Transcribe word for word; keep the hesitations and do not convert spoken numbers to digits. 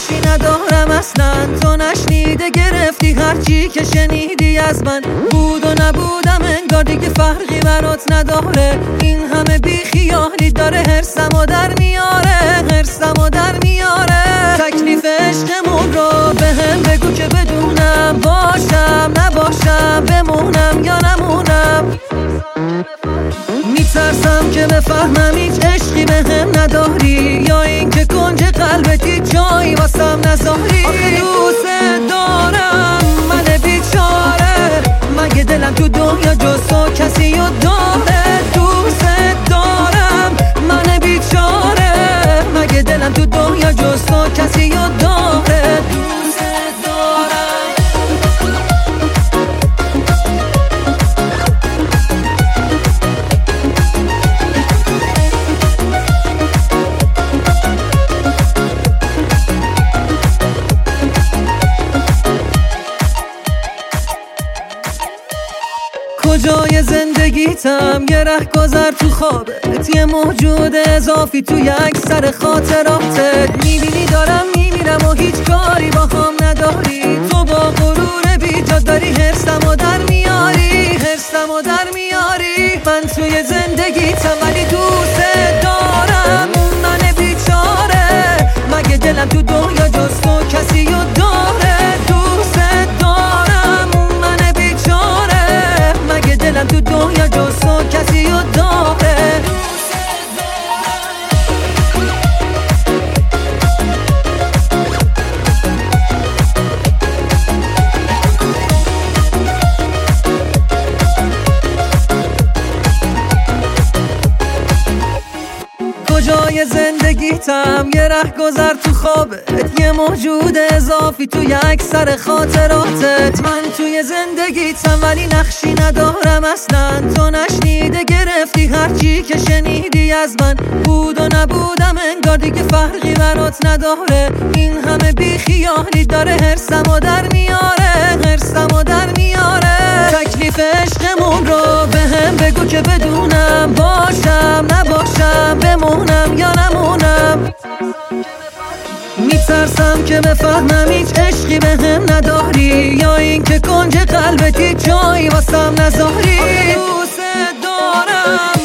نقشی ندارم اصلا، تو نشنیده گرفتی هرچی که شنیدی از من. بود و نبودم انگار دیگه فرقی برات نداره، این همه بی خیالی داره هرسمو در میاره، هرسمو در میاره. تکلیف عشقمون رو به هم بگو که بدونم، باشم نباشم، بمونم یا نمونم. میترسم که بفهمم هیچ عشقی به هم نداری، یا این که کنج قلبتی جایی واسم نذاری. آخه دوست دارم من بیچاره، مگه دلم تو دنیا جز تو کسی رو داره؟ دوست دارم من بیچاره، مگه دلم تو دنیا جز تو کسی رو داره؟ دوست دارم. کجای زندگیتم یه رهگذر تو خوابت، یه موجود اضافی تو یک سر خاطراتت. میبینی دارم میمیرم و هیچ کاری با هم نداری، تو با غرور بیجا داری هرسمو در میاری، هرسمو در میاری. من توی زندگیتم ولی دوست دارم من بیچاره، مگه دلم تو دنیا جز تو کسی رو داره؟ دوست دارم من بیچاره، مگه دلم تو دنیا جز تو کسی رو داره؟ کجای زندگیتم یه رهگذر تو خوابت، یه موجود اضافی تو یک سر خاطراتت. من توی زندگیتم ولی نقشی ندارم اصلا، تو نشنیده گرفتی هرچی که شنیدی از من. بود و نبودم انگار دیگه فرقی برات نداره، این همه بی خیالی داره هرسمو در میاره، هرسمو در میاره. تکلیف عشقمون رو به هم بگو که بدونم، باشم نباشم، بمونم یا نمونم. میترسم که بفهمم هیچ عشقی به هم نداری، یا این که کنج قلبتی جایی واسم نذاری. دوست دارم